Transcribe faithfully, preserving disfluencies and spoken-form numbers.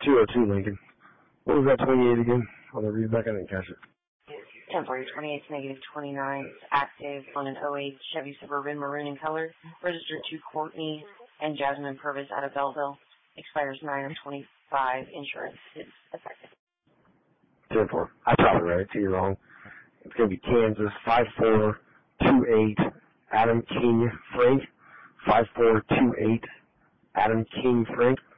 two oh two Lincoln. What was that twenty-eight again? On the read back, I didn't catch it. ten forty, twenty-eight, negative twenty-nine. It's active on an oh eight Chevy Suburban maroon in color. Registered to Courtney and Jasmine Purvis out of Belleville. Expires nine of twenty-five. Insurance is effective. ten four. I probably read it to you wrong. It's going to be Kansas, five four two eight, Adam King Frank, five four two eight, Adam King Frank.